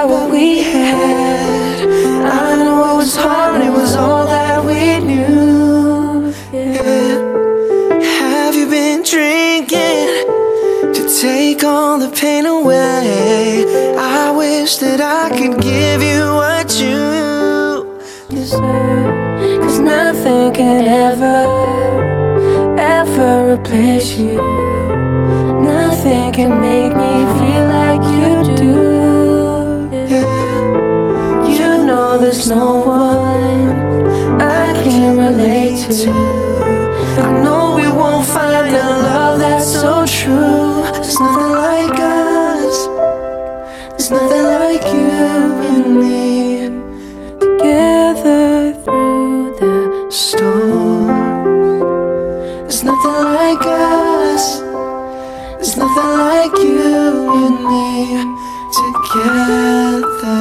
what we had. I know it was hard, but it was all that we knew. Yeah. Have you been drinking to take all the pain away? I wish that I could give you what you deserve. 'Cause nothing can ever replace you. Nothing can make me feel like you do. Yeah. You know there's no one I can relate to. I know we won't find a love that's so true. There's nothing like us. There's nothing like you and me. Together through the storm. There's nothing like us. There's nothing like you and me together.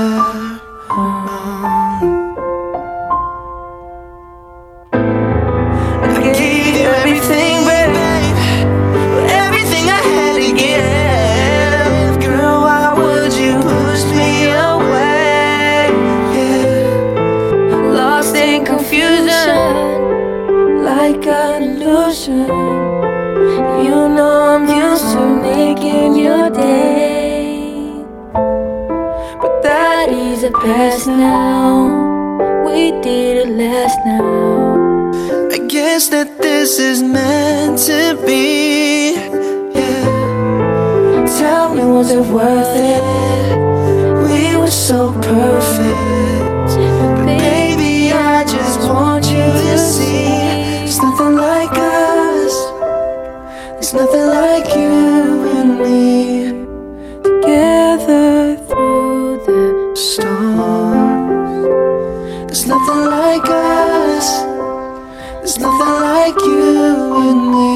I gave you everything, babe, everything I had to give. Girl, why would you push me away? Yeah. Lost in confusion, like an illusion. You know I'm used to making your day, but that is the past now. We did it last now. I guess that this is meant to be. Yeah. Tell me, was it worth it? We were so perfect, but baby, I just want you to see. There's nothing like us. There's nothing like you and me. Together through the storms. There's nothing like us. There's nothing like you and me.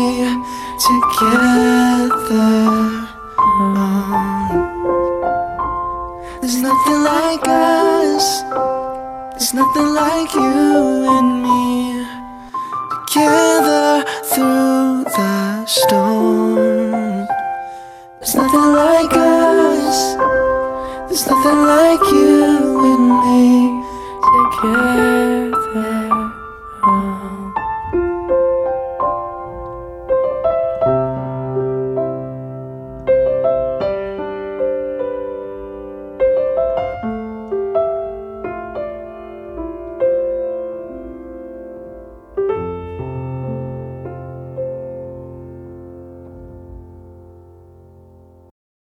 Together. There's nothing like us. There's nothing like you and me. Together through the storm.